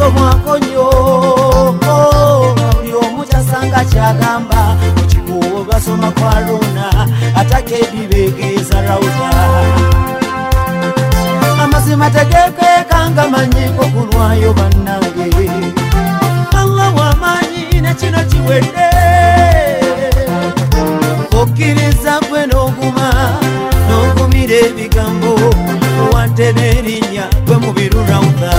basomwako nnyo buli omu kyasanga kyagamba mu kikuubo basoma kwa Luna atake ebibegeeza rawuza amazima tegekeekanga manyiko kulwayo bannange Allah w'amaanyi ne kino kiwedde okkiriza gwe n'ogumira ebigambo wante n'erinnya gwe mu birurawuza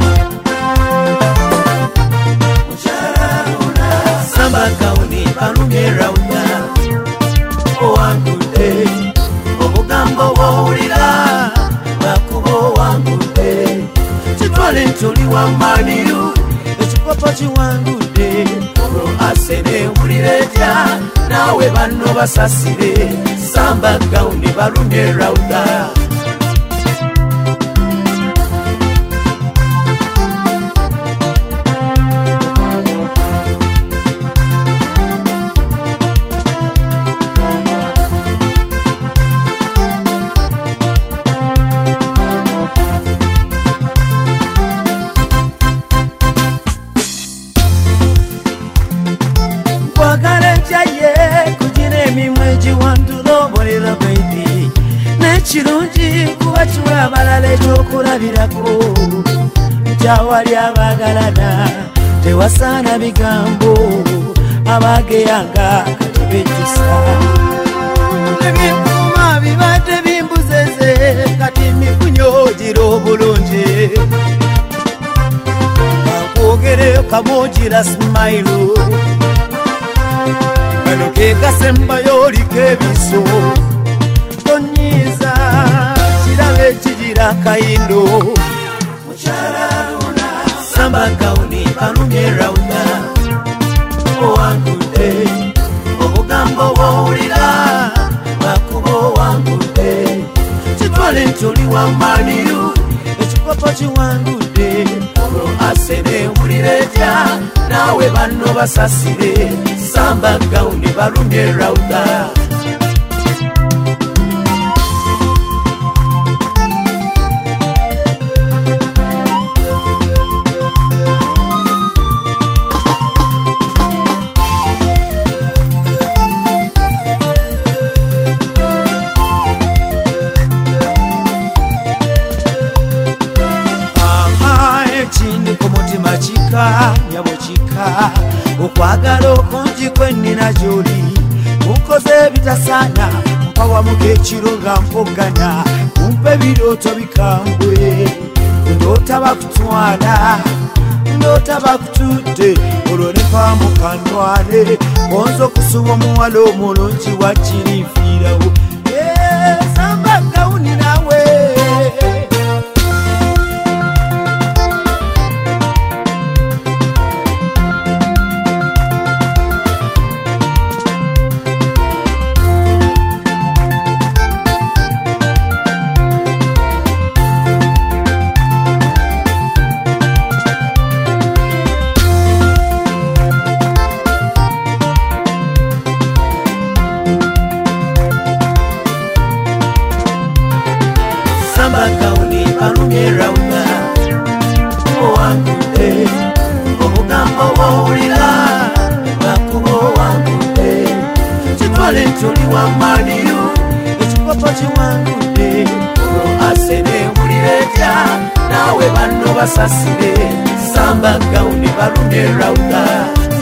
Samba Gauni balumye rawuza owangude obugambo bw'owulira bakuba owangude kitwale ntuli w'amaaniyu ekikopo kiwangude olwo asene wulira etya naawe banno basasire Samba Gauni balumye rawuza kirungi kuba kiwa abalala ekyokulabirako nkyawali abagalana tewasaana bigambo abageyanga kati bejjusa ebyekuuma bibadde bimbuzeze kati mikunyogira obulungi akwogere kamogira simailo kano kekasembayo oliko ebiso tonyiza kirabe kigira kayindo mukyala Luna Samba Gauni balumye rawuza owangude obugambo bw'owulira bakuba owangude kitwale ntuli w'amaaniyu ekikopo kiwangude olwo asene wulira etya naawe banno basasire Samba Gauni balumye rawuza nyabukika okwagala okungi kwennina gy'oli mukoze ebitasaana mpawamu k'ekiro nga mpogana kumpa ebirooto bikambwe ndoota bakutwala ndoota bakutudde olwo ne mpaamu kanwale bonza okusuba omuwala omulungi wakirifiirawo Samba Gauni nawe Samba Gauni balumye rawuza owangude obugambo bw'owulira bakuba owangude kitwale ntuli w'amaaniyu ekikopo kiwangude olwo asene wulira etya naawe banno basasire Samba Gauni balumye rawuza